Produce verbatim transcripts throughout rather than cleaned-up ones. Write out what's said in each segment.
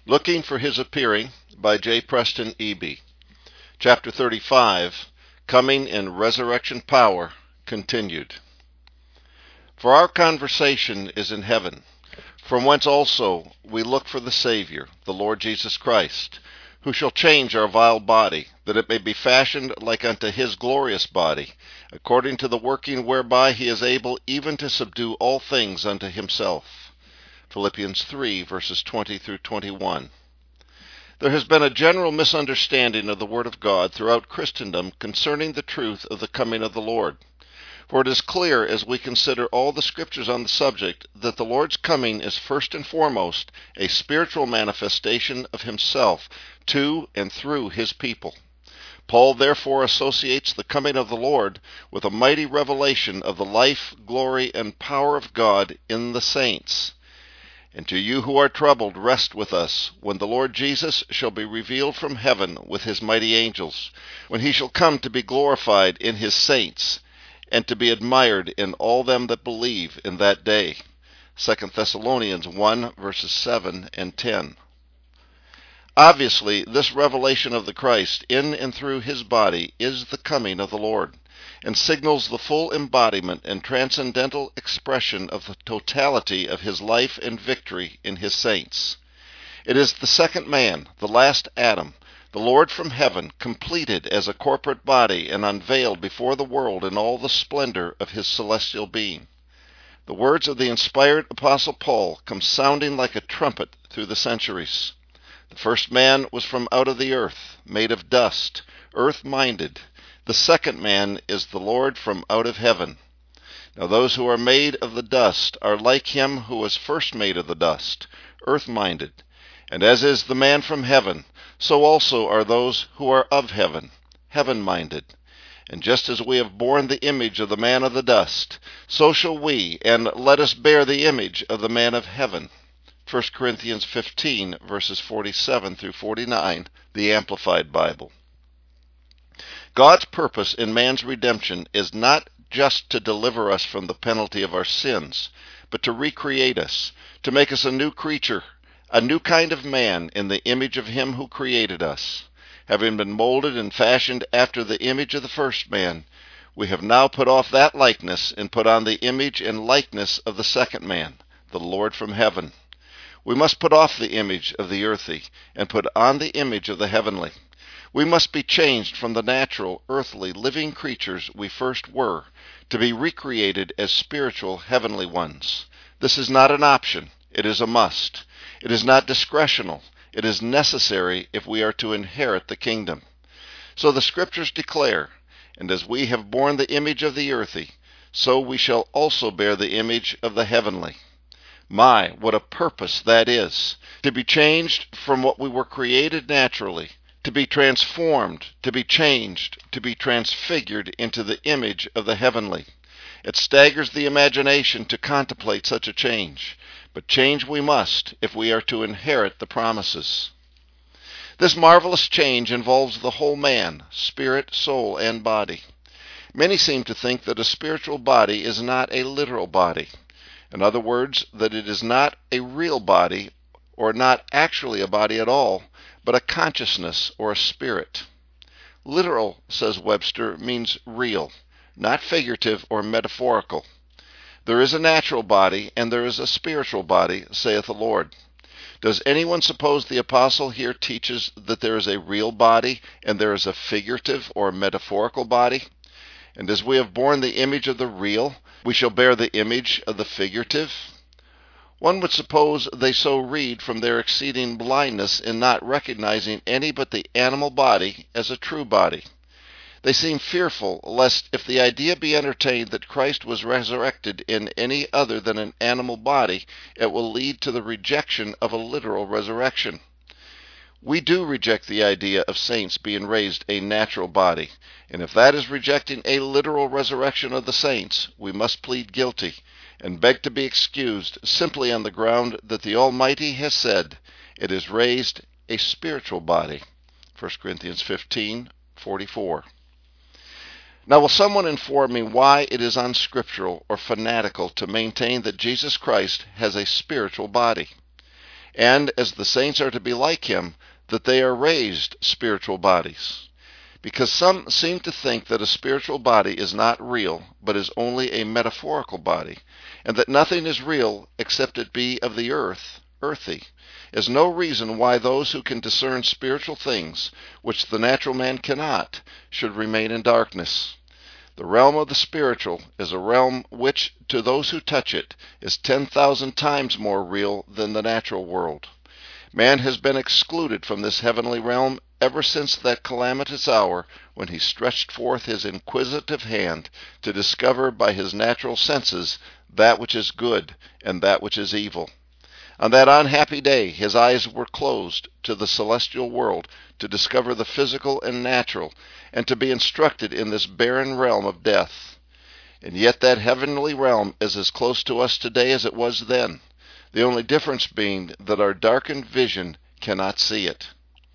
Looking for His Appearing by J. Preston Eby. Chapter thirty-five, Coming in Resurrection Power, continued. For our conversation is in heaven, from whence also we look for the Savior, the Lord Jesus Christ, who shall change our vile body, that it may be fashioned like unto His glorious body, according to the working whereby He is able even to subdue all things unto Himself. Philippians three, verses twenty through twenty-one. There has been a general misunderstanding of the Word of God throughout Christendom concerning the truth of the coming of the Lord. For it is clear, as we consider all the Scriptures on the subject, that the Lord's coming is first and foremost a spiritual manifestation of Himself to and through His people. Paul therefore associates the coming of the Lord with a mighty revelation of the life, glory, and power of God in the saints. And to you who are troubled, rest with us, when the Lord Jesus shall be revealed from heaven with His mighty angels, when He shall come to be glorified in His saints, and to be admired in all them that believe in that day. Second Thessalonians one, verses seven and ten. Obviously, this revelation of the Christ in and through His body is the coming of the Lord, and signals the full embodiment and transcendental expression of the totality of His life and victory in His saints. It is the second man, the last Adam, the Lord from heaven, completed as a corporate body and unveiled before the world in all the splendor of His celestial being. The words of the inspired Apostle Paul come sounding like a trumpet through the centuries. The first man was from out of the earth, made of dust, earth-minded. The second man is the Lord from out of heaven. Now those who are made of the dust are like Him who was first made of the dust, earth-minded. And as is the man from heaven, so also are those who are of heaven, heaven-minded. And just as we have borne the image of the man of the dust, so shall we, and let us bear the image of the man of heaven. First Corinthians fifteen, verses forty-seven through forty-nine, the Amplified Bible. God's purpose in man's redemption is not just to deliver us from the penalty of our sins, but to recreate us, to make us a new creature, a new kind of man in the image of Him who created us. Having been molded and fashioned after the image of the first man, we have now put off that likeness and put on the image and likeness of the second man, the Lord from heaven. We must put off the image of the earthly and put on the image of the heavenly. We must be changed from the natural, earthly, living creatures we first were, to be recreated as spiritual, heavenly ones. This is not an option. It is a must. It is not discretional. It is necessary if we are to inherit the kingdom. So the Scriptures declare, and as we have borne the image of the earthly, so we shall also bear the image of the heavenly. My, what a purpose that is! To be changed from what we were created naturally, to be transformed, to be changed, to be transfigured into the image of the heavenly. It staggers the imagination to contemplate such a change, but change we must if we are to inherit the promises. This marvelous change involves the whole man, spirit, soul, and body. Many seem to think that a spiritual body is not a literal body. In other words, that it is not a real body, or not actually a body at all, but a consciousness or a spirit. Literal, says Webster, means real, not figurative or metaphorical. There is a natural body, and there is a spiritual body, saith the Lord. Does anyone suppose the apostle here teaches that there is a real body, and there is a figurative or metaphorical body? And as we have borne the image of the real, we shall bear the image of the figurative? One would suppose they so read from their exceeding blindness in not recognizing any but the animal body as a true body. They seem fearful lest if the idea be entertained that Christ was resurrected in any other than an animal body, it will lead to the rejection of a literal resurrection. We do reject the idea of saints being raised a natural body, and if that is rejecting a literal resurrection of the saints, we must plead guilty and beg to be excused simply on the ground that the Almighty has said, it is raised a spiritual body. First Corinthians fifteen, forty-four. Now will someone inform me why it is unscriptural or fanatical to maintain that Jesus Christ has a spiritual body? and as the saints are to be like him, that they are raised spiritual bodies. Because some seem to think that a spiritual body is not real, but is only a metaphorical body, and that nothing is real except it be of the earth, earthy, is no reason why those who can discern spiritual things, which the natural man cannot, should remain in darkness. The realm of the spiritual is a realm which, to those who touch it, is ten thousand times more real than the natural world. Man has been excluded from this heavenly realm ever since that calamitous hour when he stretched forth his inquisitive hand to discover by his natural senses that which is good and that which is evil. On that unhappy day his eyes were closed to the celestial world to discover the physical and natural, and to be instructed in this barren realm of death. And yet that heavenly realm is as close to us today as it was then, the only difference being that our darkened vision cannot see it.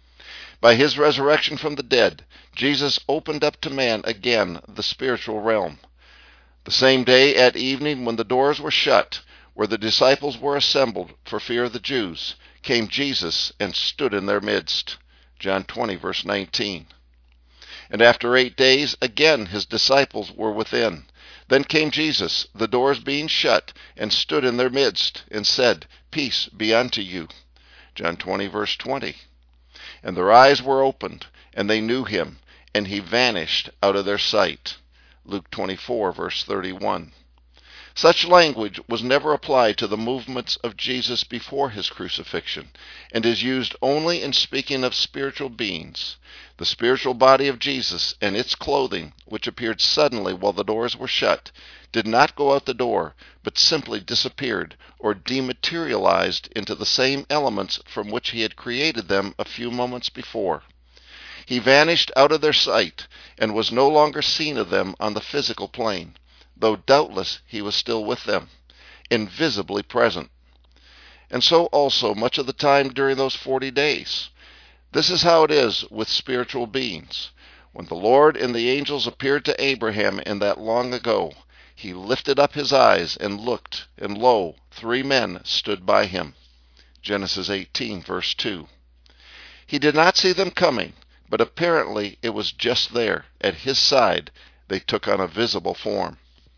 By his resurrection from the dead, Jesus opened up to man again the spiritual realm. The same day at evening, when the doors were shut, where the disciples were assembled for fear of the Jews, came Jesus and stood in their midst. John twenty, verse nineteen. And after eight days, again his disciples were within. Then came Jesus, the doors being shut, and stood in their midst, and said, Peace be unto you. John twenty, verse twenty. And their eyes were opened, and they knew him, and he vanished out of their sight. Luke twenty-four, verse thirty-one. Such language was never applied to the movements of Jesus before his crucifixion, and is used only in speaking of spiritual beings. The spiritual body of Jesus and its clothing, which appeared suddenly while the doors were shut, did not go out the door, but simply disappeared or dematerialized into the same elements from which he had created them a few moments before. He vanished out of their sight and was no longer seen of them on the physical plane, though doubtless he was still with them, invisibly present. And so also much of the time during those forty days. This is how it is with spiritual beings. When the Lord and the angels appeared to Abraham in that long ago, he lifted up his eyes and looked, and lo, three men stood by him. Genesis eighteen, verse two. He did not see them coming, but apparently it was just there, at his side, they took on a visible form.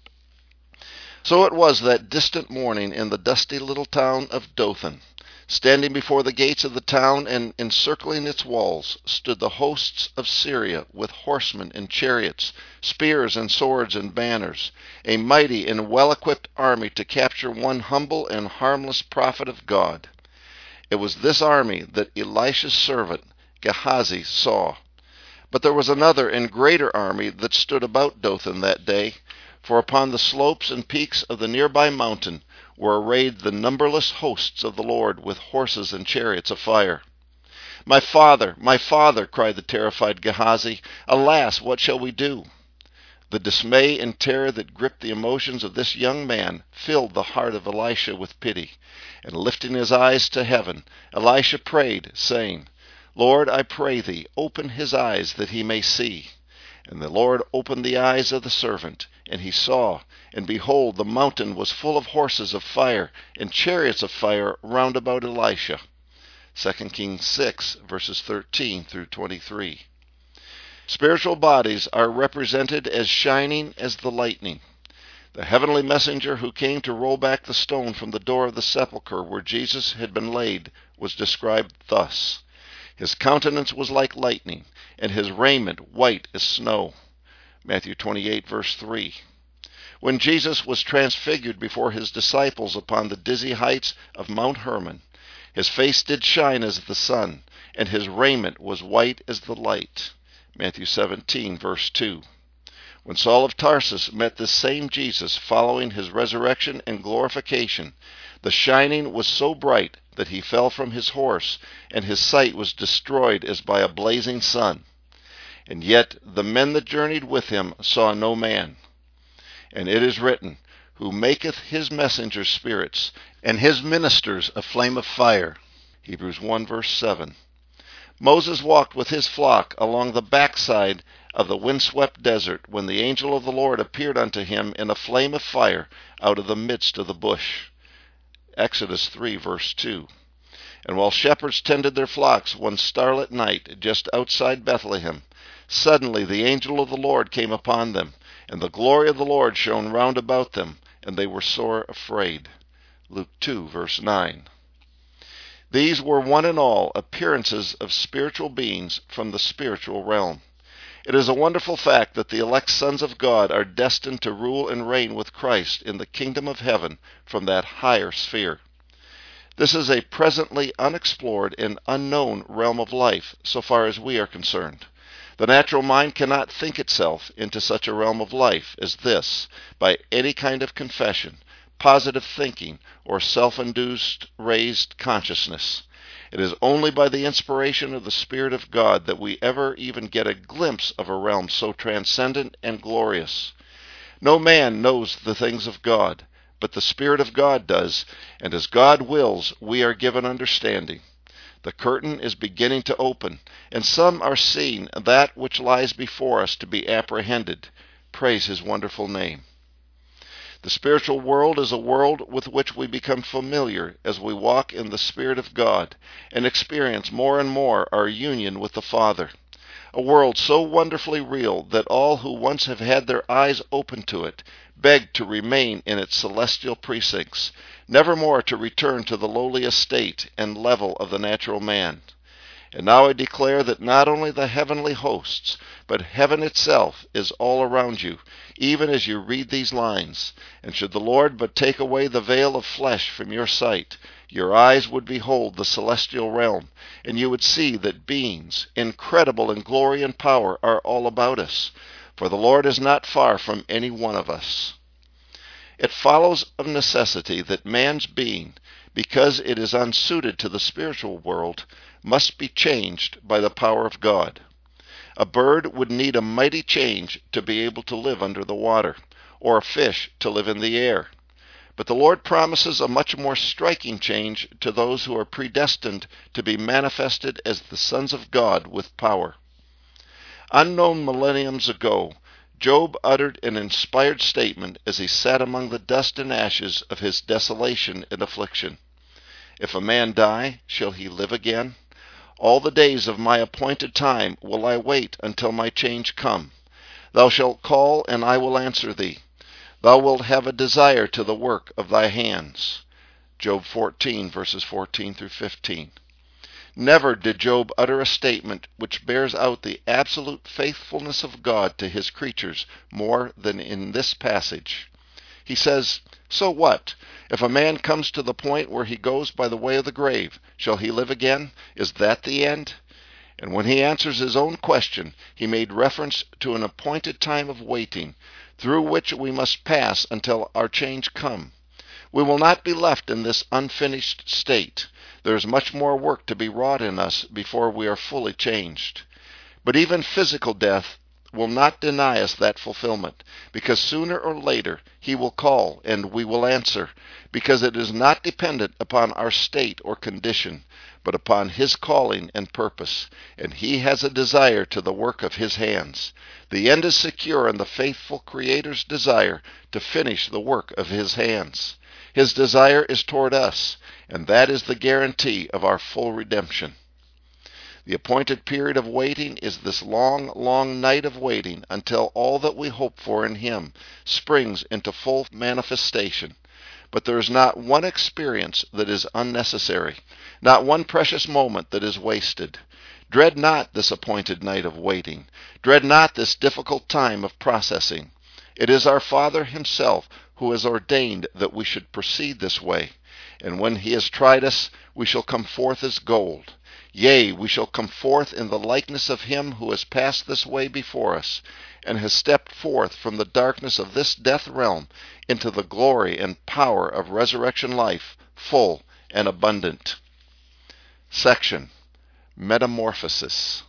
So it was that distant morning in the dusty little town of Dothan. Standing before the gates of the town and encircling its walls stood the hosts of Syria with horsemen and chariots, spears and swords and banners, a mighty and well-equipped army to capture one humble and harmless prophet of God. It was this army that Elisha's servant Gehazi saw. But there was another and greater army that stood about Dothan that day, for upon the slopes and peaks of the nearby mountain were arrayed the numberless hosts of the Lord with horses and chariots of fire. My father, my father, cried the terrified Gehazi, alas, what shall we do? The dismay and terror that gripped the emotions of this young man filled the heart of Elisha with pity, and lifting his eyes to heaven, Elisha prayed, saying, Lord, I pray thee, open his eyes that he may see. And the Lord opened the eyes of the servant, and he saw, and behold, the mountain was full of horses of fire and chariots of fire round about Elisha. Second Kings six, verses thirteen through twenty-three. Spiritual bodies are represented as shining as the lightning. The heavenly messenger who came to roll back the stone from the door of the sepulchre where Jesus had been laid was described thus. His countenance was like lightning, and his raiment white as snow. Matthew twenty-eight, verse three. When Jesus was transfigured before his disciples upon the dizzy heights of Mount Hermon, his face did shine as the sun, and his raiment was white as the light. Matthew seventeen, verse two. When Saul of Tarsus met this same Jesus following his resurrection and glorification, the shining was so bright that he fell from his horse, and his sight was destroyed as by a blazing sun. And yet the men that journeyed with him saw no man. And it is written, Who maketh his messengers spirits, and his ministers a flame of fire. Hebrews one, verse seven. Moses walked with his flock along the backside of the windswept desert when the angel of the Lord appeared unto him in a flame of fire out of the midst of the bush. Exodus three, verse two. And while shepherds tended their flocks one starlit night just outside Bethlehem, suddenly the angel of the Lord came upon them, and the glory of the Lord shone round about them, and they were sore afraid. Luke two, verse nine. These were one and all appearances of spiritual beings from the spiritual realm. It is a wonderful fact that the elect sons of God are destined to rule and reign with Christ in the kingdom of heaven from that higher sphere. This is a presently unexplored and unknown realm of life, so far as we are concerned. The natural mind cannot think itself into such a realm of life as this by any kind of confession, positive thinking, or self-induced raised consciousness. It is only by the inspiration of the Spirit of God that we ever even get a glimpse of a realm so transcendent and glorious. No man knows the things of God, but the Spirit of God does, and as God wills, we are given understanding. The curtain is beginning to open, and some are seeing that which lies before us to be apprehended. Praise His wonderful name. The spiritual world is a world with which we become familiar as we walk in the Spirit of God and experience more and more our union with the Father. A world so wonderfully real that all who once have had their eyes opened to it beg to remain in its celestial precincts, never more to return to the lowly estate and level of the natural man. And now I declare that not only the heavenly hosts, but heaven itself is all around you, even as you read these lines. And should the Lord but take away the veil of flesh from your sight, your eyes would behold the celestial realm, and you would see that beings, incredible in glory and power, are all about us. For the Lord is not far from any one of us. It follows of necessity that man's being, because it is unsuited to the spiritual world, must be changed by the power of God. A bird would need a mighty change to be able to live under the water, or a fish to live in the air. But the Lord promises a much more striking change to those who are predestined to be manifested as the sons of God with power. Unknown millenniums ago, Job uttered an inspired statement as he sat among the dust and ashes of his desolation and affliction. If a man die, shall he live again? All the days of my appointed time will I wait until my change come. Thou shalt call, and I will answer thee. Thou wilt have a desire to the work of thy hands. Job fourteen, verses fourteen through fifteen. Never did Job utter a statement which bears out the absolute faithfulness of God to his creatures more than in this passage. He says, "So what? If a man comes to the point where he goes by the way of the grave, shall he live again? Is that the end?" And when he answers his own question, he made reference to an appointed time of waiting, through which we must pass until our change come. We will not be left in this unfinished state. There is much more work to be wrought in us before we are fully changed. But even physical death will not deny us that fulfillment, because sooner or later He will call and we will answer, because it is not dependent upon our state or condition, but upon His calling and purpose, and He has a desire to the work of His hands. The end is secure in the faithful Creator's desire to finish the work of His hands. His desire is toward us, and that is the guarantee of our full redemption. The appointed period of waiting is this long, long night of waiting until all that we hope for in Him springs into full manifestation. But there is not one experience that is unnecessary, not one precious moment that is wasted. Dread not this appointed night of waiting. Dread not this difficult time of processing. It is our Father Himself who has ordained that we should proceed this way. And when He has tried us, we shall come forth as gold. Yea, we shall come forth in the likeness of Him who has passed this way before us, and has stepped forth from the darkness of this death realm into the glory and power of resurrection life, full and abundant. Section: Metamorphosis.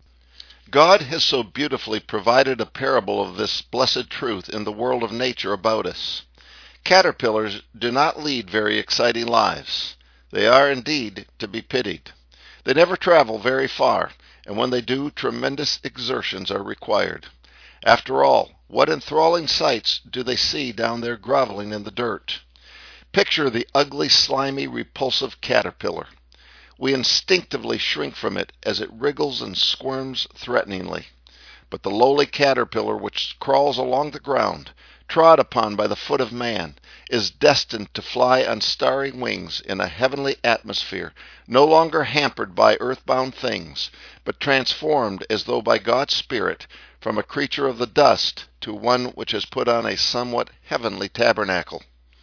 God has so beautifully provided a parable of this blessed truth in the world of nature about us. Caterpillars do not lead very exciting lives. They are indeed to be pitied. They never travel very far, and when they do, tremendous exertions are required. After all, what enthralling sights do they see down there groveling in the dirt? Picture the ugly, slimy, repulsive caterpillar. We instinctively shrink from it as it wriggles and squirms threateningly. But the lowly caterpillar which crawls along the ground, trod upon by the foot of man, is destined to fly on starry wings in a heavenly atmosphere, no longer hampered by earthbound things, but transformed as though by God's Spirit from a creature of the dust to one which has put on a somewhat heavenly tabernacle.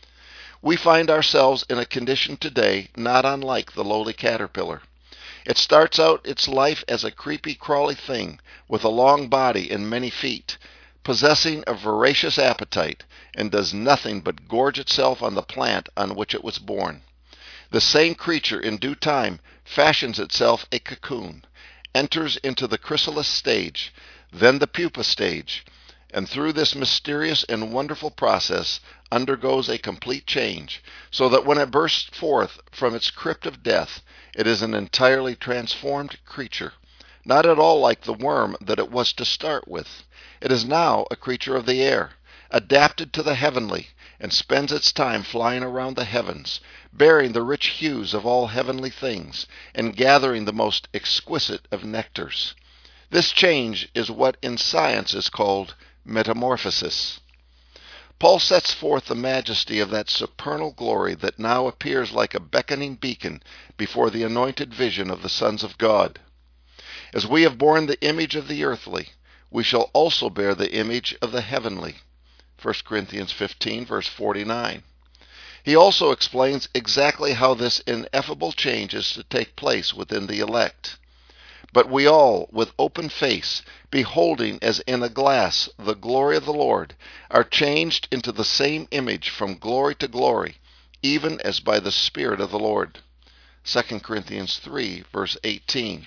We find ourselves in a condition today not unlike the lowly caterpillar. It starts out its life as a creepy, crawly thing with a long body and many feet, possessing a voracious appetite, and does nothing but gorge itself on the plant on which it was born. The same creature in due time fashions itself a cocoon, enters into the chrysalis stage, then the pupa stage, and through this mysterious and wonderful process undergoes a complete change, so that when it bursts forth from its crypt of death, it is an entirely transformed creature, not at all like the worm that it was to start with. It is now a creature of the air, adapted to the heavenly, and spends its time flying around the heavens, bearing the rich hues of all heavenly things, and gathering the most exquisite of nectars. This change is what in science is called metamorphosis. Paul sets forth the majesty of that supernal glory that now appears like a beckoning beacon before the anointed vision of the sons of God. As we have borne the image of the earthly, we shall also bear the image of the heavenly. First Corinthians fifteen, verse forty-nine. He also explains exactly how this ineffable change is to take place within the elect. But we all, with open face, beholding as in a glass the glory of the Lord, are changed into the same image from glory to glory, even as by the Spirit of the Lord. Second Corinthians three, verse eighteen.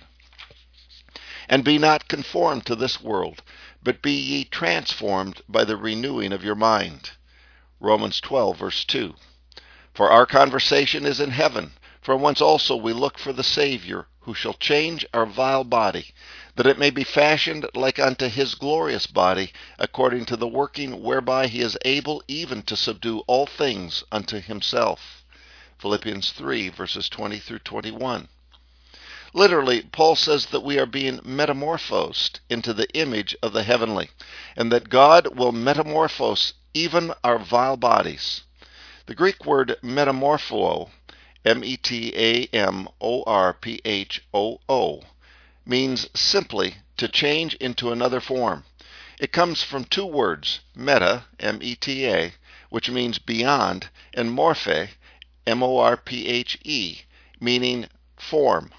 And be not conformed to this world, but be ye transformed by the renewing of your mind. Romans twelve, verse two. For our conversation is in heaven, from whence also we look for the Savior, who shall change our vile body, that it may be fashioned like unto his glorious body, according to the working whereby he is able even to subdue all things unto himself. Philippians three, verses twenty through twenty-one. Literally, Paul says that we are being metamorphosed into the image of the heavenly, and that God will metamorphose even our vile bodies. The Greek word metamorpho, M E T A M O R P H O O, means simply to change into another form. It comes from two words, meta, M E T A, which means beyond, and morphe, M O R P H E, meaning form.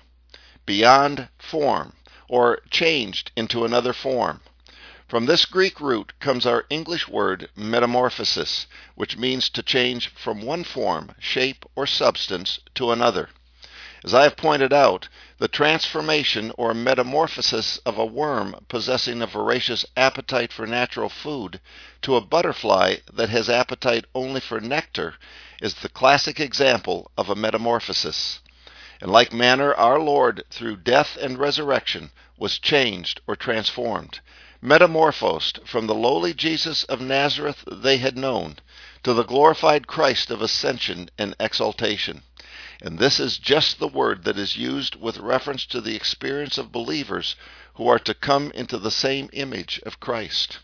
Beyond form, or changed into another form. From this Greek root comes our English word metamorphosis, which means to change from one form, shape, or substance to another. As I have pointed out, the transformation or metamorphosis of a worm possessing a voracious appetite for natural food to a butterfly that has appetite only for nectar is the classic example of a metamorphosis. In like manner, our Lord, through death and resurrection, was changed or transformed, metamorphosed from the lowly Jesus of Nazareth they had known to the glorified Christ of ascension and exaltation. And this is just the word that is used with reference to the experience of believers who are to come into the same image of Christ.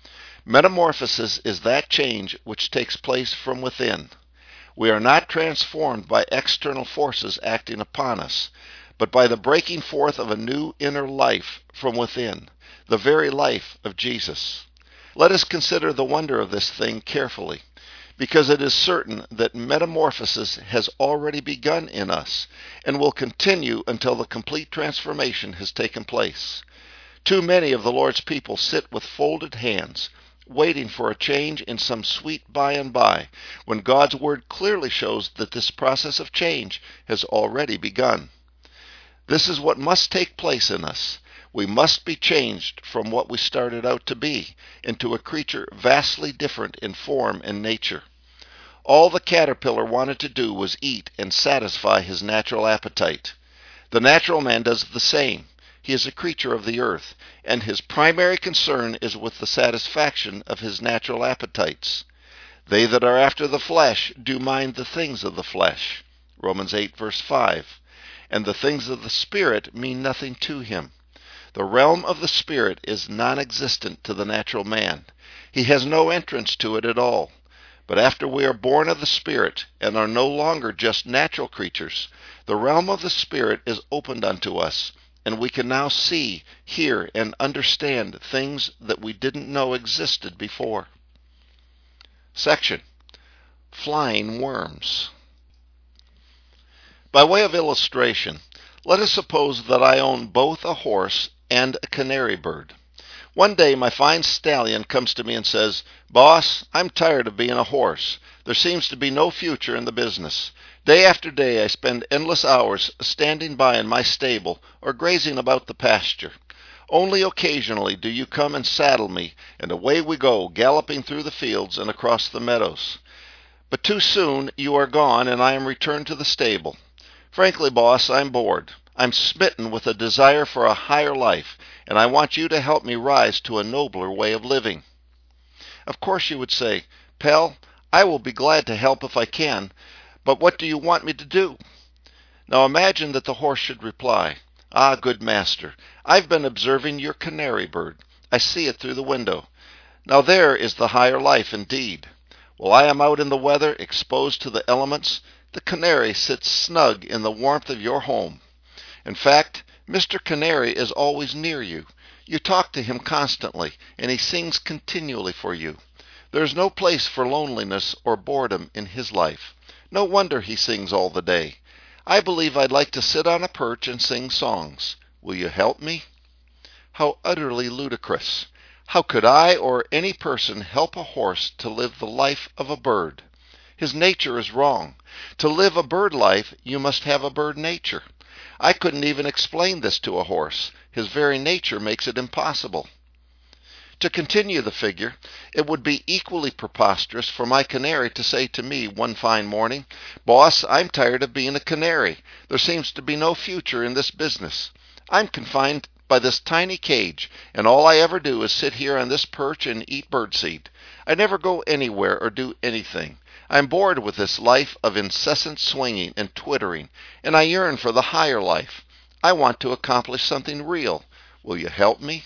Metamorphosis is that change which takes place from within. We are not transformed by external forces acting upon us, but by the breaking forth of a new inner life from within, the very life of Jesus. Let us consider the wonder of this thing carefully, because it is certain that metamorphosis has already begun in us and will continue until the complete transformation has taken place. Too many of the Lord's people sit with folded hands, waiting for a change in some sweet by and by, when God's Word clearly shows that this process of change has already begun. This is what must take place in us. We must be changed from what we started out to be into a creature vastly different in form and nature. All the caterpillar wanted to do was eat and satisfy his natural appetite. The natural man does the same. He is a creature of the earth, and his primary concern is with the satisfaction of his natural appetites. They that are after the flesh do mind the things of the flesh. Romans eight, verse five. and the things of the Spirit mean nothing to him. The realm of the Spirit is non-existent to the natural man. He has no entrance to it at all. But after we are born of the Spirit and are no longer just natural creatures, the realm of the Spirit is opened unto us, and we can now see, hear, and understand things that we didn't know existed before. Section: Flying Worms. By way of illustration, let us suppose that I own both a horse and a canary bird. One day my fine stallion comes to me and says, "Boss, I'm tired of being a horse. There seems to be no future in the business. Day after day I spend endless hours standing by in my stable or grazing about the pasture. Only occasionally do you come and saddle me, and away we go, galloping through the fields and across the meadows. But too soon you are gone, and I am returned to the stable. Frankly, boss, I'm bored. I'm smitten with a desire for a higher life, and I want you to help me rise to a nobler way of living." Of course you would say, "Pal, I will be glad to help if I can, but what do you want me to do?" Now imagine that the horse should reply, "Ah, good master, I've been observing your canary bird. I see it through the window. Now there is the higher life indeed. While I am out in the weather, exposed to the elements, the canary sits snug in the warmth of your home. In fact, Mister Canary is always near you. You talk to him constantly, and he sings continually for you. There is no place for loneliness or boredom in his life. No wonder he sings all the day. I believe I'd like to sit on a perch and sing songs. Will you help me?" How utterly ludicrous! How could I or any person help a horse to live the life of a bird? His nature is wrong. To live a bird life, you must have a bird nature. I couldn't even explain this to a horse. His very nature makes it impossible. To continue the figure, it would be equally preposterous for my canary to say to me one fine morning, "Boss, I'm tired of being a canary. There seems to be no future in this business. I'm confined by this tiny cage, and all I ever do is sit here on this perch and eat birdseed. I never go anywhere or do anything. I'm bored with this life of incessant swinging and twittering, and I yearn for the higher life. I want to accomplish something real. Will you help me?"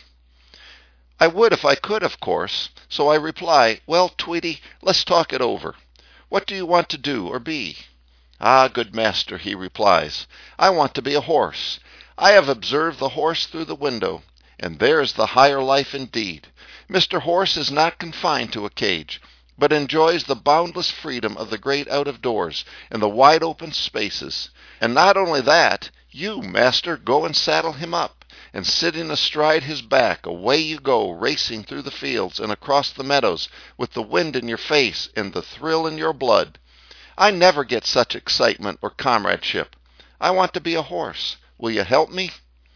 I would if I could, of course, so I reply, "Well, Tweety, let's talk it over. What do you want to do or be?" "Ah, good master," he replies, "I want to be a horse. I have observed the horse through the window, and there's the higher life indeed. Mister Horse is not confined to a cage, but enjoys the boundless freedom of the great out-of-doors and the wide-open spaces. And not only that, you, master, go and saddle him up, and sitting astride his back, away you go, racing through the fields and across the meadows, with the wind in your face and the thrill in your blood. I never get such excitement or comradeship. I want to be a horse. Will you help me?"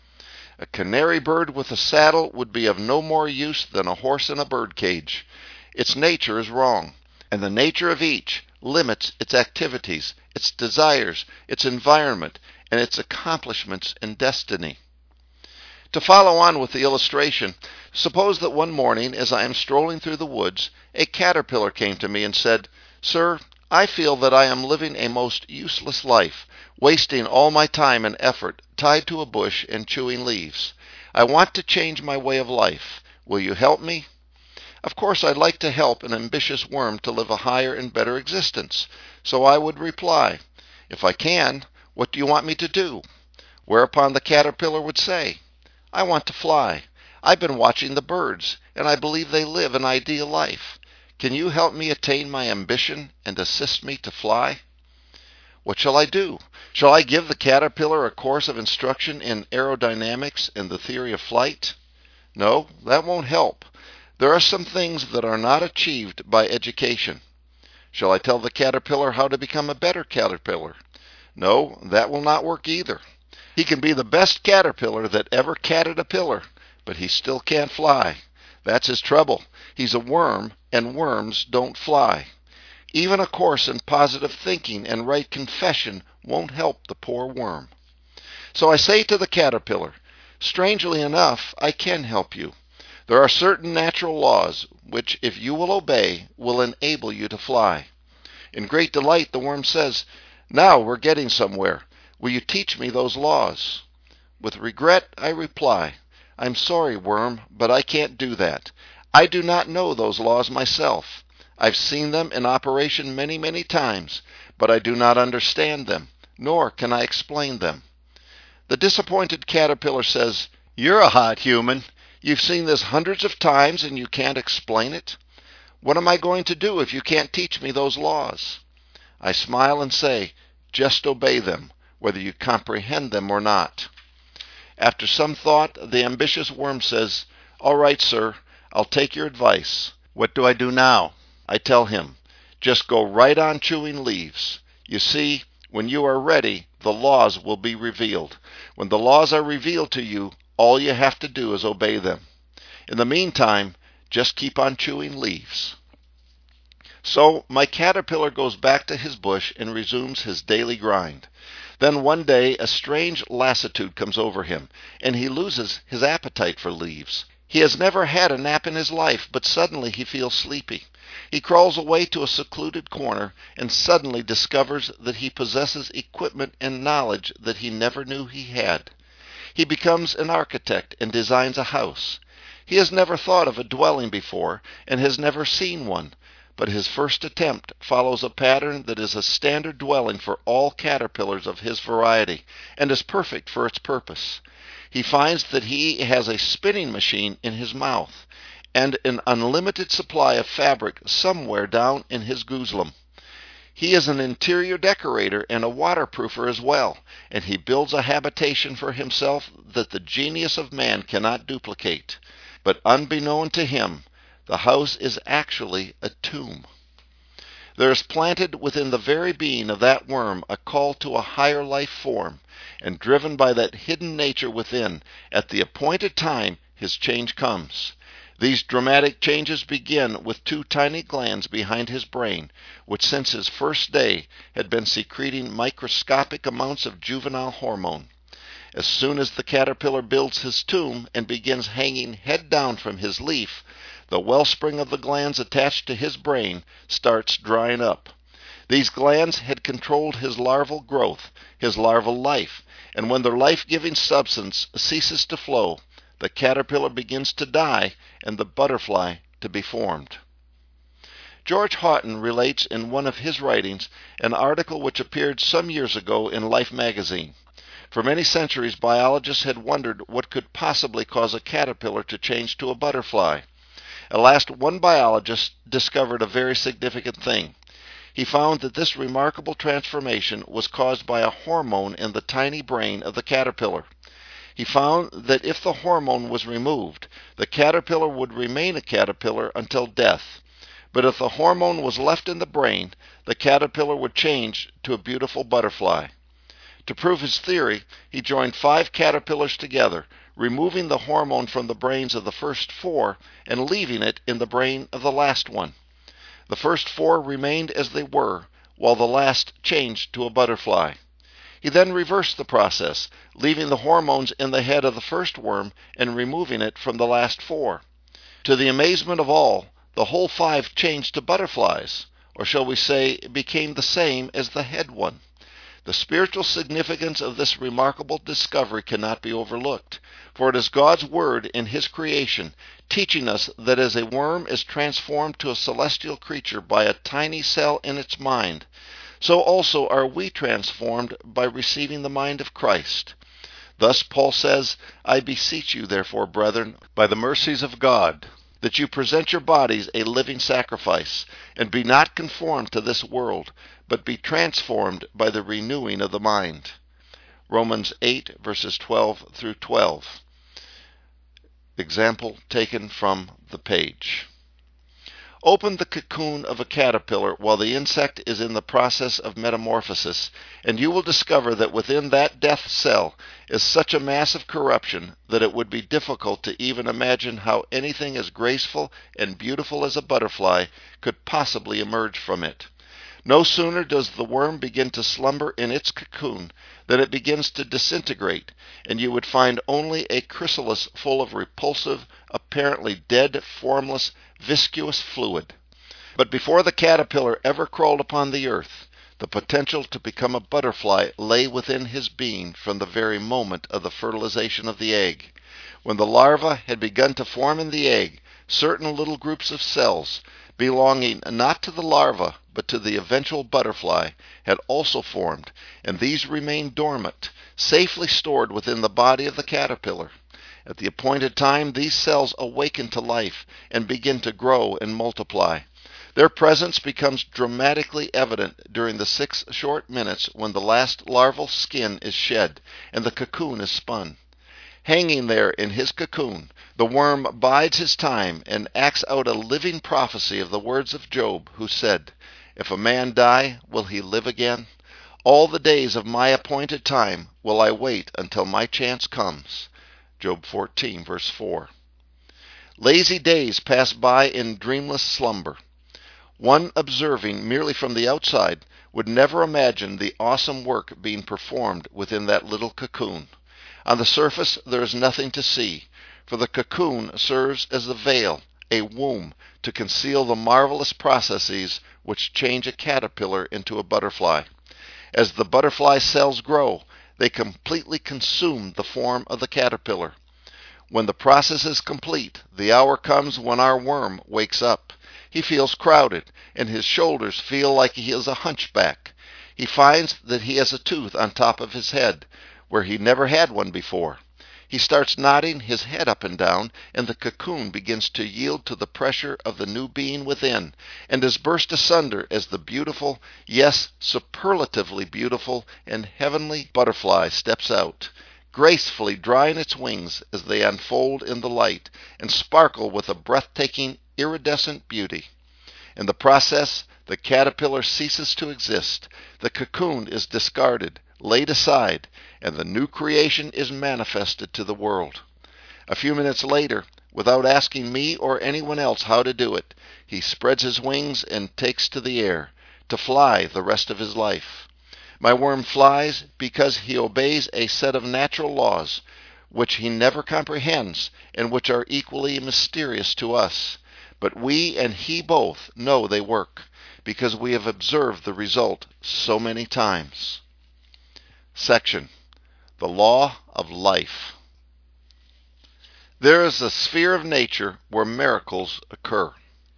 A canary bird with a saddle would be of no more use than a horse in a bird cage. Its nature is wrong, and the nature of each limits its activities, its desires, its environment, and its accomplishments and destiny. To follow on with the illustration, suppose that one morning, as I am strolling through the woods, a caterpillar came to me and said, "Sir, I feel that I am living a most useless life, wasting all my time and effort tied to a bush and chewing leaves. I want to change my way of life. Will you help me?" Of course, I'd like to help an ambitious worm to live a higher and better existence, so I would reply, "If I can, what do you want me to do?" Whereupon the caterpillar would say, "I want to fly. I've been watching the birds, and I believe they live an ideal life. Can you help me attain my ambition and assist me to fly?" What shall I do? Shall I give the caterpillar a course of instruction in aerodynamics and the theory of flight? No, that won't help. There are some things that are not achieved by education. Shall I tell the caterpillar how to become a better caterpillar? No, that will not work either. He can be the best caterpillar that ever catted a pillar, but he still can't fly. That's his trouble. He's a worm, and worms don't fly. Even a course in positive thinking and right confession won't help the poor worm. So I say to the caterpillar, "Strangely enough, I can help you. There are certain natural laws which, if you will obey, will enable you to fly." In great delight, the worm says, "Now we're getting somewhere. Will you teach me those laws? With regret, I reply, I'm sorry, worm, but I can't do that. I do not know those laws myself. I've seen them in operation many, many times, but I do not understand them, nor can I explain them. The disappointed caterpillar says, You're a hot human. You've seen this hundreds of times and you can't explain it? What am I going to do if you can't teach me those laws? I smile and say, Just obey them, whether you comprehend them or not. After some thought, the ambitious worm says, All right, sir, I'll take your advice. What do I do now? I tell him, Just go right on chewing leaves. You see, when you are ready, the laws will be revealed. When the laws are revealed to you, all you have to do is obey them. In the meantime, just keep on chewing leaves. So my caterpillar goes back to his bush and resumes his daily grind. Then one day a strange lassitude comes over him, and he loses his appetite for leaves. He has never had a nap in his life, but suddenly he feels sleepy. He crawls away to a secluded corner and suddenly discovers that he possesses equipment and knowledge that he never knew he had. He becomes an architect and designs a house. He has never thought of a dwelling before and has never seen one, but his first attempt follows a pattern that is a standard dwelling for all caterpillars of his variety and is perfect for its purpose. He finds that he has a spinning machine in his mouth and an unlimited supply of fabric somewhere down in his gooslam. He is an interior decorator and a waterproofer as well, and he builds a habitation for himself that the genius of man cannot duplicate. But unbeknown to him, the house is actually a tomb. There is planted within the very being of that worm a call to a higher life form, and driven by that hidden nature within, at the appointed time his change comes. These dramatic changes begin with two tiny glands behind his brain, which since his first day had been secreting microscopic amounts of juvenile hormone. As soon as the caterpillar builds his tomb and begins hanging head down from his leaf, the wellspring of the glands attached to his brain starts drying up. These glands had controlled his larval growth, his larval life, and when their life-giving substance ceases to flow, the caterpillar begins to die and the butterfly to be formed. George Houghton relates in one of his writings an article which appeared some years ago in Life magazine. For many centuries, biologists had wondered what could possibly cause a caterpillar to change to a butterfly. At last, one biologist discovered a very significant thing. He found that this remarkable transformation was caused by a hormone in the tiny brain of the caterpillar. He found that if the hormone was removed, the caterpillar would remain a caterpillar until death. But if the hormone was left in the brain, the caterpillar would change to a beautiful butterfly. To prove his theory, he joined five caterpillars together, removing the hormone from the brains of the first four and leaving it in the brain of the last one. The first four remained as they were, while the last changed to a butterfly. He then reversed the process, leaving the hormones in the head of the first worm and removing it from the last four. To the amazement of all, the whole five changed to butterflies, or shall we say, became the same as the head one. The spiritual significance of this remarkable discovery cannot be overlooked, for it is God's word in his creation, teaching us that as a worm is transformed to a celestial creature by a tiny cell in its mind, so also are we transformed by receiving the mind of Christ. Thus Paul says, I beseech you, therefore, brethren, by the mercies of God, that you present your bodies a living sacrifice, and be not conformed to this world, but be transformed by the renewing of the mind. Romans eight, verses twelve through twelve. Example taken from the page. Open the cocoon of a caterpillar while the insect is in the process of metamorphosis, and you will discover that within that death cell is such a mass of corruption that it would be difficult to even imagine how anything as graceful and beautiful as a butterfly could possibly emerge from it. No sooner does the worm begin to slumber in its cocoon than it begins to disintegrate, and you would find only a chrysalis full of repulsive, apparently dead, formless, viscous fluid. But before the caterpillar ever crawled upon the earth, The potential to become a butterfly lay within his being from the very moment of the fertilization of the egg. When the larva had begun to form in the egg, certain little groups of cells, belonging not to the larva but to the eventual butterfly, had also formed, and these remained dormant, safely stored within the body of the caterpillar. At the appointed time, these cells awaken to life and begin to grow and multiply. Their presence becomes dramatically evident during the six short minutes when the last larval skin is shed and the cocoon is spun. Hanging there in his cocoon, the worm bides his time and acts out a living prophecy of the words of Job, who said, "If a man die, will he live again? All the days of my appointed time will I wait until my chance comes." Job fourteen, verse four. Lazy days pass by in dreamless slumber. One observing merely from the outside would never imagine the awesome work being performed within that little cocoon. On the surface there is nothing to see, for the cocoon serves as the veil, a womb, to conceal the marvelous processes which change a caterpillar into a butterfly. As the butterfly cells grow, they completely consume the form of the caterpillar. When the process is complete, the hour comes when our worm wakes up. He feels crowded, and his shoulders feel like he is a hunchback. He finds that he has a tooth on top of his head, where he never had one before. He starts nodding his head up and down, and the cocoon begins to yield to the pressure of the new being within, and is burst asunder as the beautiful, yes, superlatively beautiful and heavenly butterfly steps out, gracefully drying its wings as they unfold in the light and sparkle with a breathtaking, iridescent beauty. In the process, the caterpillar ceases to exist, the cocoon is discarded, laid aside, and the new creation is manifested to the world. A few minutes later, without asking me or anyone else how to do it, he spreads his wings and takes to the air, to fly the rest of his life. My worm flies because he obeys a set of natural laws, which he never comprehends, and which are equally mysterious to us. But we and he both know they work, because we have observed the result so many times. Section: The Law of Life. There is a sphere of nature where miracles occur.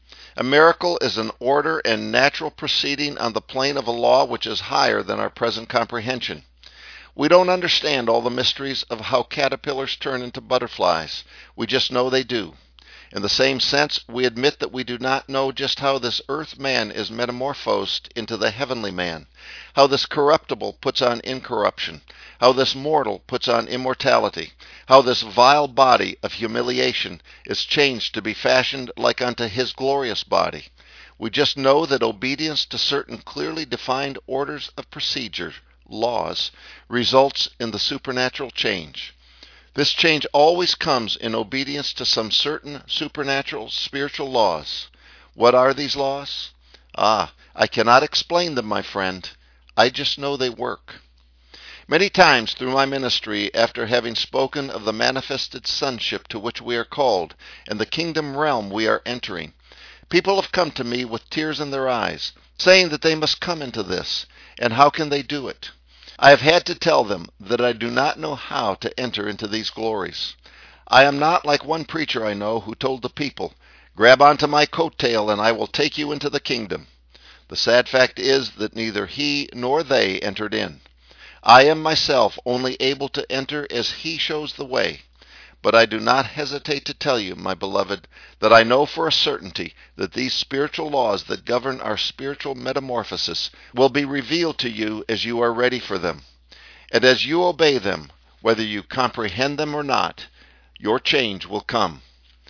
A miracle is an order and natural proceeding on the plane of a law which is higher than our present comprehension. We don't understand all the mysteries of how caterpillars turn into butterflies. We just know they do. In the same sense, we admit that we do not know just how this earth man is metamorphosed into the heavenly man, how this corruptible puts on incorruption, how this mortal puts on immortality, how this vile body of humiliation is changed to be fashioned like unto his glorious body. We just know that obedience to certain clearly defined orders of procedure, laws, results in the supernatural change. This change always comes in obedience to some certain supernatural spiritual laws. What are these laws? Ah, I cannot explain them, my friend. I just know they work. Many times through my ministry, after having spoken of the manifested sonship to which we are called and the kingdom realm we are entering, people have come to me with tears in their eyes, saying that they must come into this, and how can they do it? I have had to tell them that I do not know how to enter into these glories. I am not like one preacher I know who told the people, "Grab onto my coattail and I will take you into the kingdom." The sad fact is that neither he nor they entered in. I am myself only able to enter as he shows the way. But I do not hesitate to tell you, my beloved, that I know for a certainty that these spiritual laws that govern our spiritual metamorphosis will be revealed to you as you are ready for them. And as you obey them, whether you comprehend them or not, your change will come.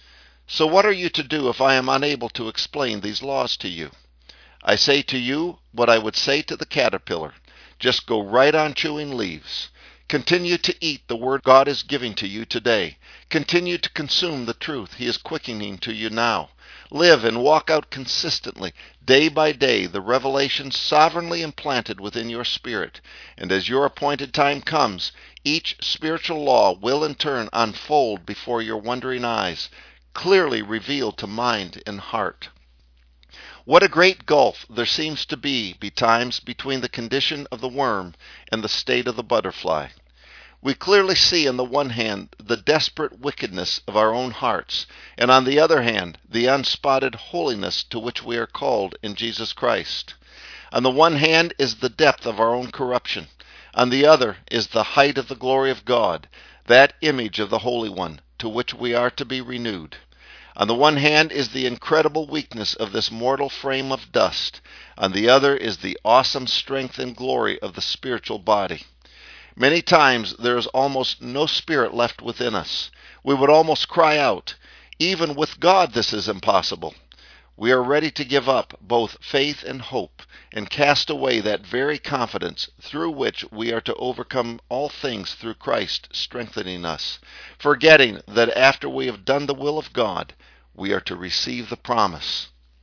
So what are you to do if I am unable to explain these laws to you? I say to you what I would say to the caterpillar. Just go right on chewing leaves. Continue to eat the word God is giving to you today. Continue to consume the truth he is quickening to you now. Live and walk out consistently, day by day, the revelation sovereignly implanted within your spirit. And as your appointed time comes, each spiritual law will in turn unfold before your wondering eyes, clearly revealed to mind and heart. What a great gulf there seems to be betimes between the condition of the worm and the state of the butterfly. We clearly see on the one hand the desperate wickedness of our own hearts, and on the other hand the unspotted holiness to which we are called in Jesus Christ. On the one hand is the depth of our own corruption. On the other is the height of the glory of God, that image of the Holy One, to which we are to be renewed. On the one hand is the incredible weakness of this mortal frame of dust. On the other is the awesome strength and glory of the spiritual body. Many times there is almost no spirit left within us. We would almost cry out, "Even with God this is impossible." We are ready to give up both faith and hope, and cast away that very confidence through which we are to overcome all things through Christ strengthening us, forgetting that after we have done the will of God, we are to receive the promise.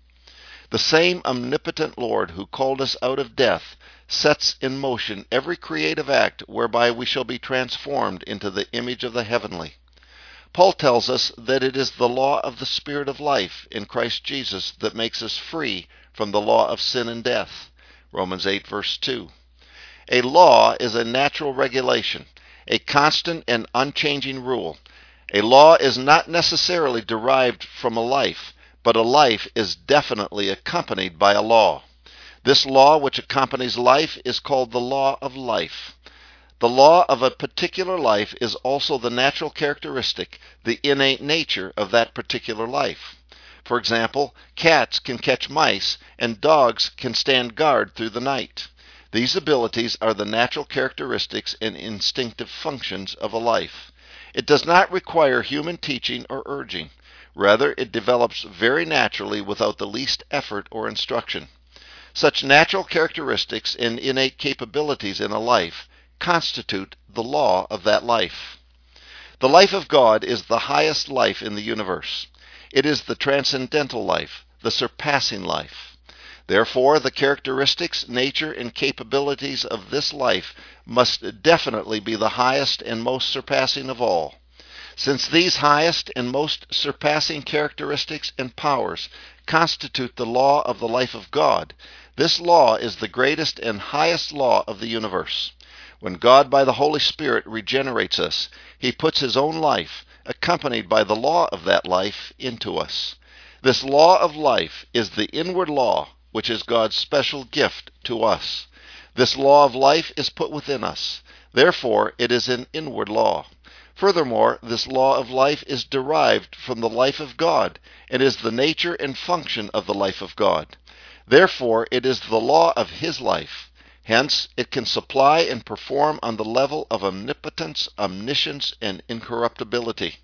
The same omnipotent Lord who called us out of death sets in motion every creative act whereby we shall be transformed into the image of the heavenly. Paul tells us that it is the law of the Spirit of life in Christ Jesus that makes us free from the law of sin and death. Romans eight, verse two. A law is a natural regulation, a constant and unchanging rule. A law is not necessarily derived from a life, but a life is definitely accompanied by a law. This law which accompanies life is called the law of life. The law of a particular life is also the natural characteristic, the innate nature of that particular life. For example, cats can catch mice and dogs can stand guard through the night. These abilities are the natural characteristics and instinctive functions of a life. It does not require human teaching or urging. Rather, it develops very naturally without the least effort or instruction. Such natural characteristics and innate capabilities in a life constitute the law of that life. The life of God is the highest life in the universe. It is the transcendental life, the surpassing life. Therefore, the characteristics, nature, and capabilities of this life must definitely be the highest and most surpassing of all. Since these highest and most surpassing characteristics and powers constitute the law of the life of God, this law is the greatest and highest law of the universe. When God by the Holy Spirit regenerates us, He puts His own life, accompanied by the law of that life, into us. This law of life is the inward law, which is God's special gift to us. This law of life is put within us. Therefore, it is an inward law. Furthermore, this law of life is derived from the life of God, and is the nature and function of the life of God. Therefore, it is the law of His life. Hence, it can supply and perform on the level of omnipotence, omniscience, and incorruptibility.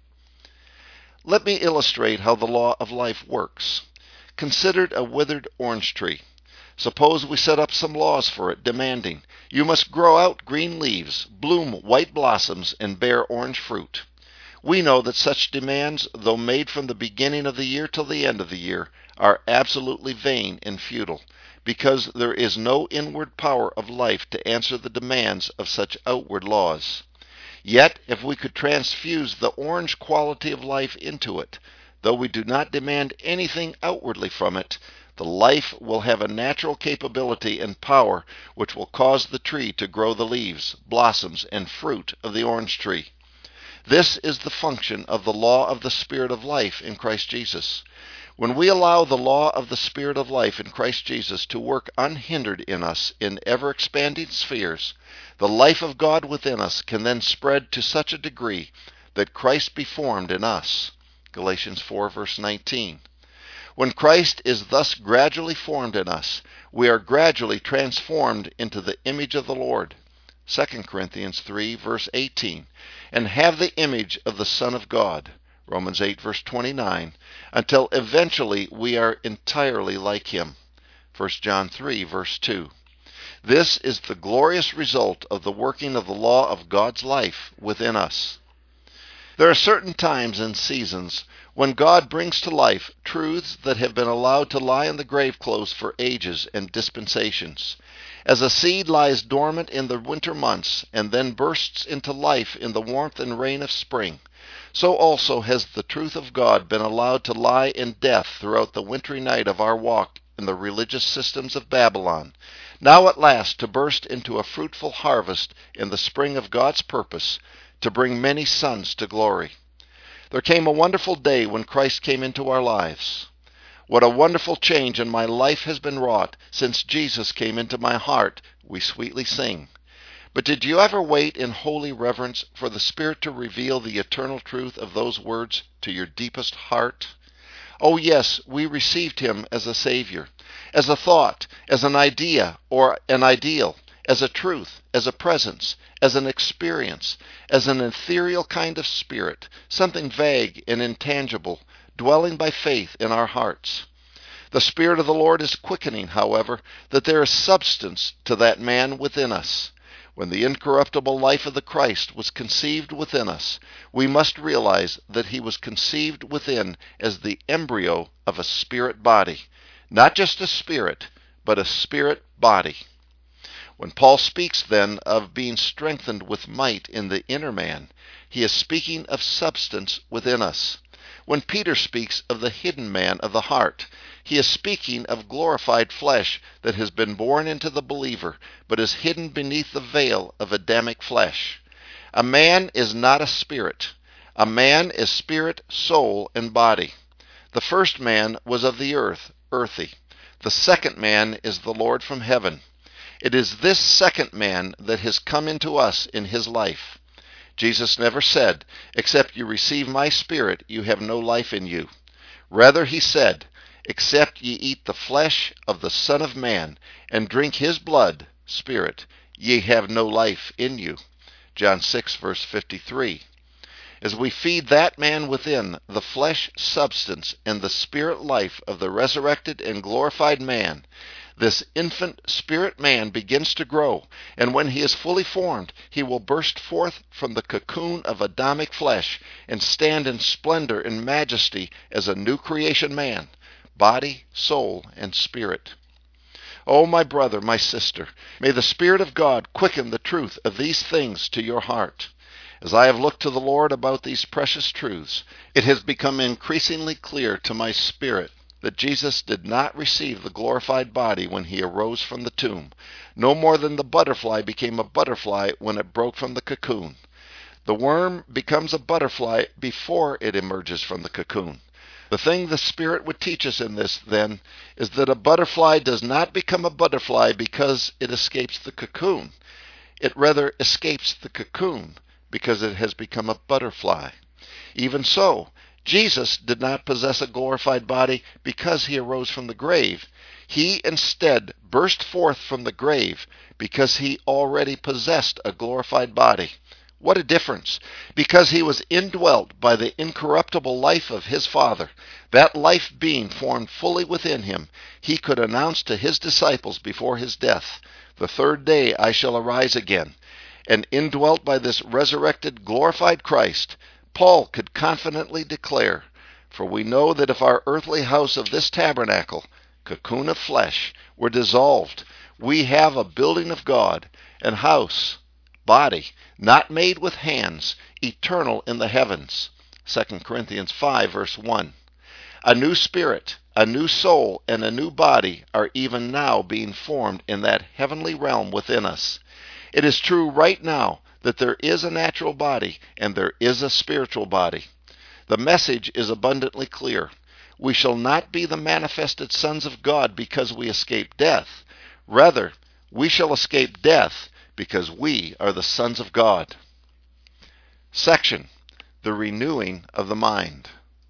Let me illustrate how the law of life works. Consider a withered orange tree. Suppose we set up some laws for it, demanding, "You must grow out green leaves, bloom white blossoms, and bear orange fruit." We know that such demands, though made from the beginning of the year till the end of the year, are absolutely vain and futile, because there is no inward power of life to answer the demands of such outward laws. Yet, if we could transfuse the orange quality of life into it, though we do not demand anything outwardly from it, the life will have a natural capability and power which will cause the tree to grow the leaves, blossoms, and fruit of the orange tree. This is the function of the law of the Spirit of life in Christ Jesus. When we allow the law of the Spirit of life in Christ Jesus to work unhindered in us in ever-expanding spheres, the life of God within us can then spread to such a degree that Christ be formed in us. Galatians four, verse nineteen. When Christ is thus gradually formed in us, we are gradually transformed into the image of the Lord. Second Corinthians three, verse eighteen. And have the image of the Son of God. Romans eight, verse twenty-nine, until eventually we are entirely like Him. First John three, verse two. This is the glorious result of the working of the law of God's life within us. There are certain times and seasons when God brings to life truths that have been allowed to lie in the grave clothes for ages and dispensations. As a seed lies dormant in the winter months and then bursts into life in the warmth and rain of spring, so also has the truth of God been allowed to lie in death throughout the wintry night of our walk in the religious systems of Babylon, now at last to burst into a fruitful harvest in the spring of God's purpose, to bring many sons to glory. There came a wonderful day when Christ came into our lives. What a wonderful change in my life has been wrought since Jesus came into my heart, we sweetly sing. But did you ever wait in holy reverence for the Spirit to reveal the eternal truth of those words to your deepest heart? Oh yes, we received him as a Savior, as a thought, as an idea or an ideal, as a truth, as a presence, as an experience, as an ethereal kind of spirit, something vague and intangible, dwelling by faith in our hearts. The Spirit of the Lord is quickening, however, that there is substance to that man within us. When the incorruptible life of the Christ was conceived within us, we must realize that he was conceived within as the embryo of a spirit body. Not just a spirit, but a spirit body. When Paul speaks then of being strengthened with might in the inner man, he is speaking of substance within us. When Peter speaks of the hidden man of the heart, he is speaking of glorified flesh that has been born into the believer, but is hidden beneath the veil of Adamic flesh. A man is not a spirit. A man is spirit, soul, and body. The first man was of the earth, earthy. The second man is the Lord from heaven. It is this second man that has come into us in his life. Jesus never said, "Except you receive my Spirit, you have no life in you." Rather, he said, "Except ye eat the flesh of the Son of Man, and drink his blood, Spirit, ye have no life in you." John six, verse fifty-three. As we feed that man within, the flesh substance and the spirit life of the resurrected and glorified man, this infant spirit man begins to grow, and when he is fully formed, he will burst forth from the cocoon of Adamic flesh and stand in splendor and majesty as a new creation man, body, soul, and spirit. Oh, my brother, my sister, may the Spirit of God quicken the truth of these things to your heart. As I have looked to the Lord about these precious truths, it has become increasingly clear to my spirit that Jesus did not receive the glorified body when he arose from the tomb, no more than the butterfly became a butterfly when it broke from the cocoon. The worm becomes a butterfly before it emerges from the cocoon. The thing the Spirit would teach us in this, then, is that a butterfly does not become a butterfly because it escapes the cocoon. It rather escapes the cocoon because it has become a butterfly. Even so, Jesus did not possess a glorified body because he arose from the grave. He instead burst forth from the grave because he already possessed a glorified body. What a difference! Because he was indwelt by the incorruptible life of his Father, that life being formed fully within him, he could announce to his disciples before his death, "The third day I shall arise again." And indwelt by this resurrected, glorified Christ, Paul could confidently declare, "For we know that if our earthly house of this tabernacle, cocoon of flesh, were dissolved, we have a building of God, an house, body, not made with hands, eternal in the heavens." Second Corinthians five, verse one. A new spirit, a new soul, and a new body are even now being formed in that heavenly realm within us. It is true right now that there is a natural body and there is a spiritual body. The message is abundantly clear. We shall not be the manifested sons of God because we escape death. Rather, we shall escape death because we are the sons of God. Section: The Renewing of the Mind.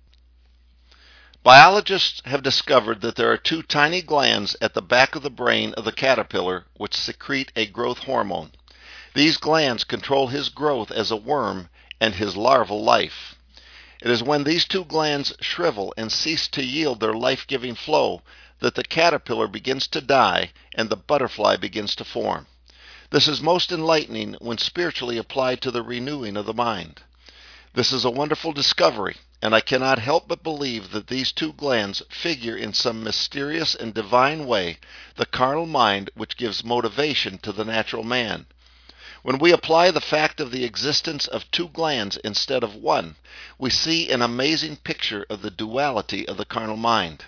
Biologists have discovered that there are two tiny glands at the back of the brain of the caterpillar which secrete a growth hormone. These glands control his growth as a worm and his larval life. It is when these two glands shrivel and cease to yield their life-giving flow that the caterpillar begins to die and the butterfly begins to form. This is most enlightening when spiritually applied to the renewing of the mind. This is a wonderful discovery, and I cannot help but believe that these two glands figure in some mysterious and divine way the carnal mind which gives motivation to the natural man. When we apply the fact of the existence of two glands instead of one, we see an amazing picture of the duality of the carnal mind.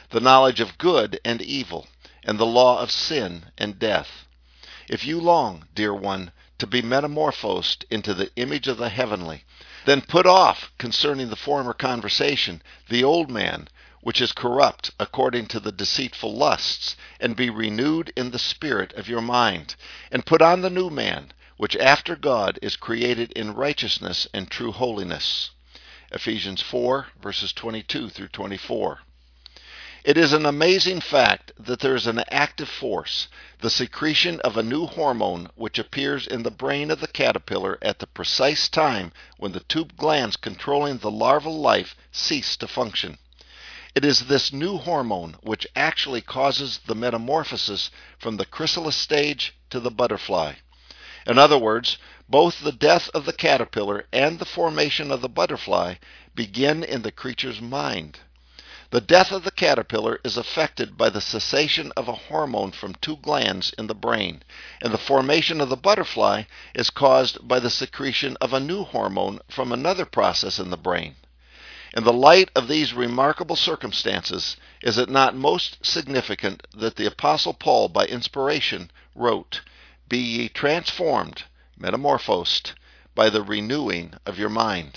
the knowledge of good and evil, and the law of sin and death. If you long, dear one, to be metamorphosed into the image of the heavenly, then put off, concerning the former conversation, the old man, which is corrupt according to the deceitful lusts, and be renewed in the spirit of your mind, and put on the new man, which after God is created in righteousness and true holiness. Ephesians four, verses twenty-two through twenty-four. It is an amazing fact that there is an active force, the secretion of a new hormone which appears in the brain of the caterpillar at the precise time when the two glands controlling the larval life cease to function. It is this new hormone which actually causes the metamorphosis from the chrysalis stage to the butterfly. In other words, both the death of the caterpillar and the formation of the butterfly begin in the creature's mind. The death of the caterpillar is affected by the cessation of a hormone from two glands in the brain, and the formation of the butterfly is caused by the secretion of a new hormone from another process in the brain. In the light of these remarkable circumstances, is it not most significant that the Apostle Paul, by inspiration, wrote, "Be ye transformed," metamorphosed, "by the renewing of your mind."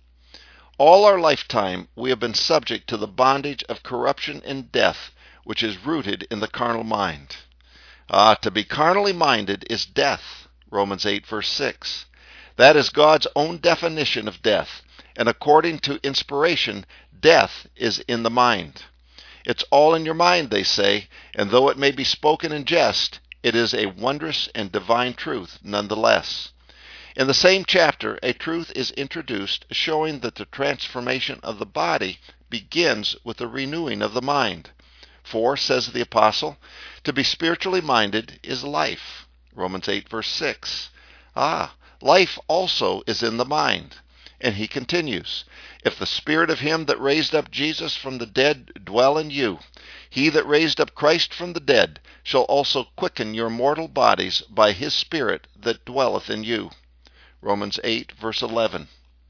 All our lifetime we have been subject to the bondage of corruption and death, which is rooted in the carnal mind. Ah, to be carnally minded is death, Romans eight, verse six. That is God's own definition of death, and according to inspiration, death is in the mind. It's all in your mind, they say, and though it may be spoken in jest, it is a wondrous and divine truth nonetheless. In the same chapter, a truth is introduced showing that the transformation of the body begins with the renewing of the mind. For, says the apostle, to be spiritually minded is life. Romans eight, verse six. Ah, life also is in the mind. And he continues, if the spirit of him that raised up Jesus from the dead dwell in you, he that raised up Christ from the dead shall also quicken your mortal bodies by his Spirit that dwelleth in you. Romans eight, verse eleven.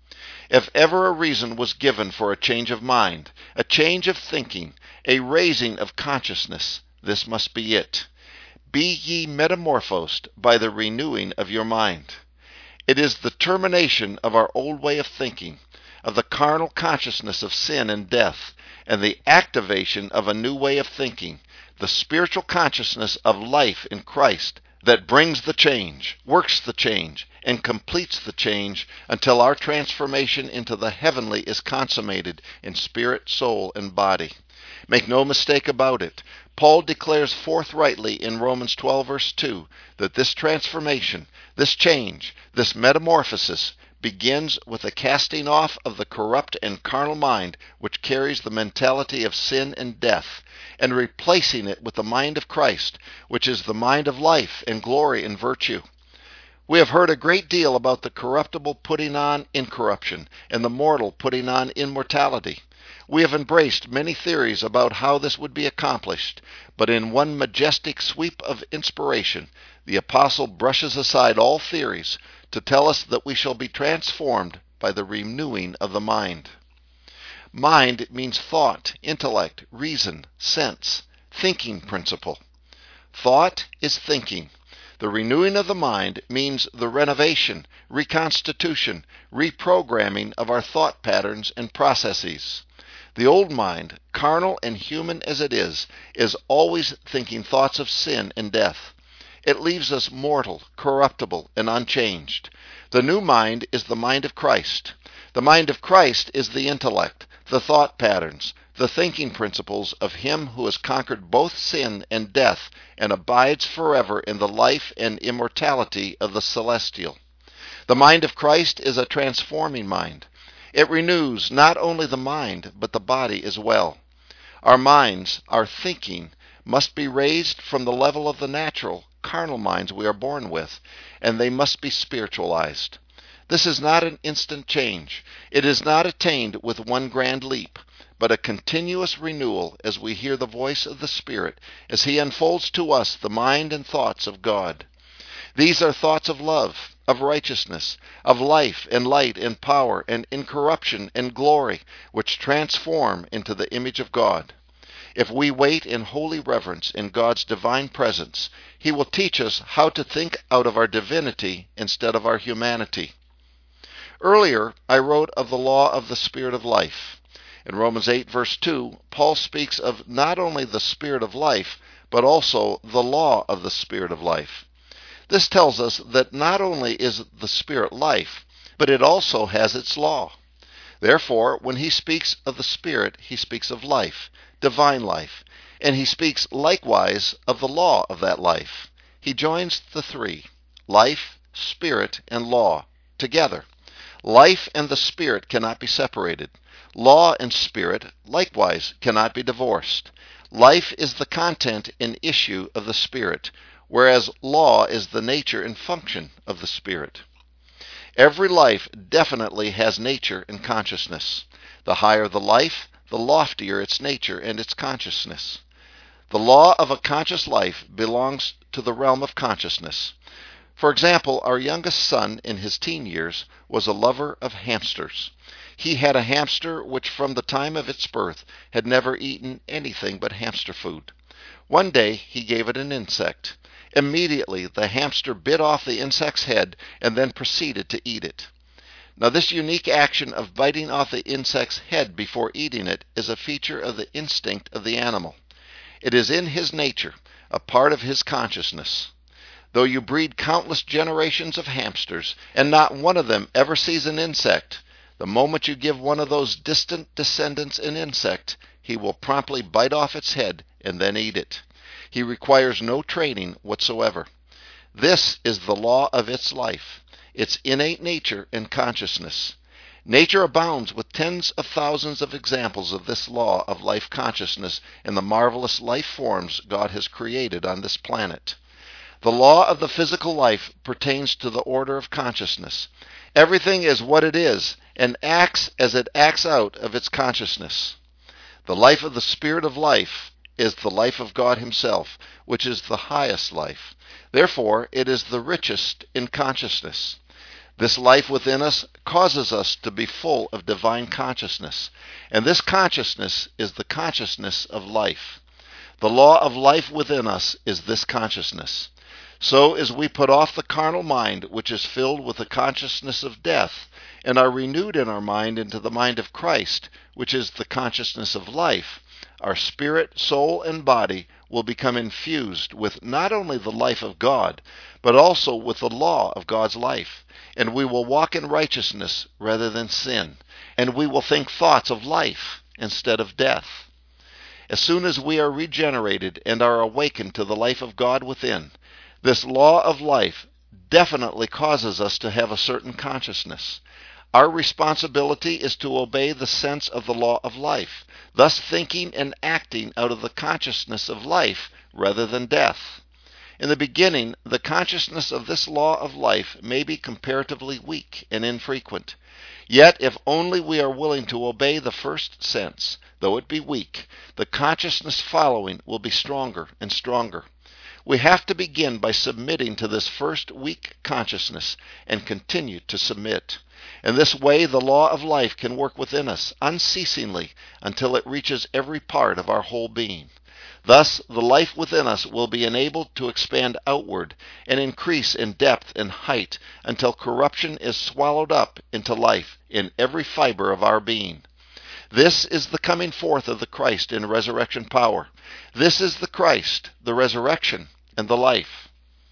If ever a reason was given for a change of mind, a change of thinking, a raising of consciousness, this must be it. Be ye metamorphosed by the renewing of your mind. It is the termination of our old way of thinking, of the carnal consciousness of sin and death, and the activation of a new way of thinking, the spiritual consciousness of life in Christ, that brings the change, works the change, and completes the change until our transformation into the heavenly is consummated in spirit, soul, and body. Make no mistake about it. Paul declares forthrightly in Romans twelve, verse two, that this transformation, this change, this metamorphosis begins with the casting off of the corrupt and carnal mind which carries the mentality of sin and death, and replacing it with the mind of Christ, which is the mind of life and glory and virtue. We have heard a great deal about the corruptible putting on incorruption and the mortal putting on immortality. We have embraced many theories about how this would be accomplished, but in one majestic sweep of inspiration, the apostle brushes aside all theories to tell us that we shall be transformed by the renewing of the mind. Mind means thought, intellect, reason, sense, thinking principle. Thought is thinking. The renewing of the mind means the renovation, reconstitution, reprogramming of our thought patterns and processes. The old mind, carnal and human as it is, is always thinking thoughts of sin and death. It leaves us mortal, corruptible, and unchanged. The new mind is the mind of Christ. The mind of Christ is the intellect, the thought patterns, the thinking principles of him who has conquered both sin and death and abides forever in the life and immortality of the celestial. The mind of Christ is a transforming mind. It renews not only the mind, but the body as well. Our minds, our thinking, must be raised from the level of the natural, carnal minds we are born with, and they must be spiritualized. This is not an instant change. It is not attained with one grand leap, but a continuous renewal as we hear the voice of the Spirit as he unfolds to us the mind and thoughts of God. These are thoughts of love, of righteousness, of life and light and power and incorruption and glory, which transform into the image of God. If we wait in holy reverence in God's divine presence, He will teach us how to think out of our divinity instead of our humanity. Earlier, I wrote of the law of the Spirit of life. In Romans eight, verse two, Paul speaks of not only the Spirit of life, but also the law of the Spirit of life. This tells us that not only is the Spirit life, but it also has its law. Therefore, when he speaks of the Spirit, he speaks of life, divine life, and he speaks likewise of the law of that life. He joins the three, life, Spirit, and law, together. Life and the Spirit cannot be separated. Law and Spirit likewise cannot be divorced. Life is the content and issue of the Spirit, whereas law is the nature and function of the Spirit. Every life definitely has nature and consciousness. The higher the life, the loftier its nature and its consciousness. The law of a conscious life belongs to the realm of consciousness. For example, our youngest son in his teen years was a lover of hamsters. He had a hamster which from the time of its birth had never eaten anything but hamster food. One day he gave it an insect. Immediately the hamster bit off the insect's head and then proceeded to eat it. Now this unique action of biting off the insect's head before eating it is a feature of the instinct of the animal. It is in his nature, a part of his consciousness. Though you breed countless generations of hamsters, and not one of them ever sees an insect, the moment you give one of those distant descendants an insect, he will promptly bite off its head and then eat it. He requires no training whatsoever. This is the law of its life, its innate nature and consciousness. Nature abounds with tens of thousands of examples of this law of life consciousness in the marvelous life forms God has created on this planet. The law of the physical life pertains to the order of consciousness. Everything is what it is and acts as it acts out of its consciousness. The life of the Spirit of life is the life of God Himself, which is the highest life. Therefore, it is the richest in consciousness. This life within us causes us to be full of divine consciousness, and this consciousness is the consciousness of life. The law of life within us is this consciousness. So as we put off the carnal mind, which is filled with the consciousness of death, and are renewed in our mind into the mind of Christ, which is the consciousness of life, our spirit, soul, and body will become infused with not only the life of God, but also with the law of God's life, and we will walk in righteousness rather than sin, and we will think thoughts of life instead of death. As soon as we are regenerated and are awakened to the life of God within, this law of life definitely causes us to have a certain consciousness. Our responsibility is to obey the sense of the law of life, thus thinking and acting out of the consciousness of life rather than death. In the beginning, the consciousness of this law of life may be comparatively weak and infrequent. Yet, if only we are willing to obey the first sense, though it be weak, the consciousness following will be stronger and stronger. We have to begin by submitting to this first weak consciousness and continue to submit. In this way, the law of life can work within us unceasingly until it reaches every part of our whole being. Thus, the life within us will be enabled to expand outward and increase in depth and height until corruption is swallowed up into life in every fiber of our being. This is the coming forth of the Christ in resurrection power. This is the Christ, the resurrection, and the life.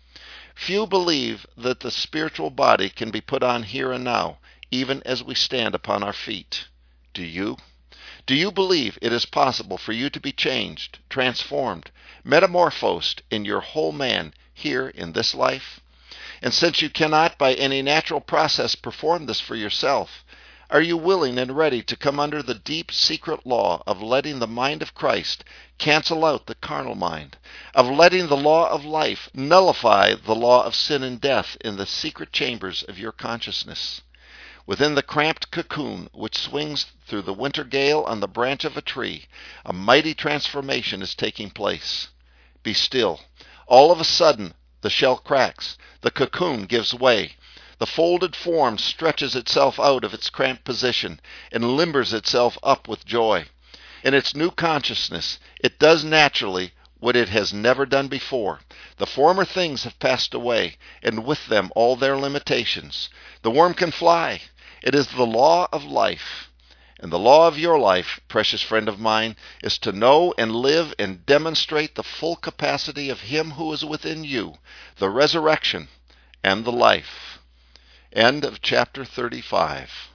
Few believe that the spiritual body can be put on here and now, even as we stand upon our feet. Do you? Do you believe it is possible for you to be changed, transformed, metamorphosed in your whole man here in this life? And since you cannot by any natural process perform this for yourself, are you willing and ready to come under the deep secret law of letting the mind of Christ cancel out the carnal mind, of letting the law of life nullify the law of sin and death in the secret chambers of your consciousness? Within the cramped cocoon which swings through the winter gale on the branch of a tree, a mighty transformation is taking place. Be still. All of a sudden, the shell cracks, the cocoon gives way. The folded form stretches itself out of its cramped position and limbers itself up with joy. In its new consciousness, it does naturally what it has never done before. The former things have passed away, and with them all their limitations. The worm can fly. It is the law of life. And the law of your life, precious friend of mine, is to know and live and demonstrate the full capacity of Him who is within you, the resurrection and the life. End of chapter thirty-five.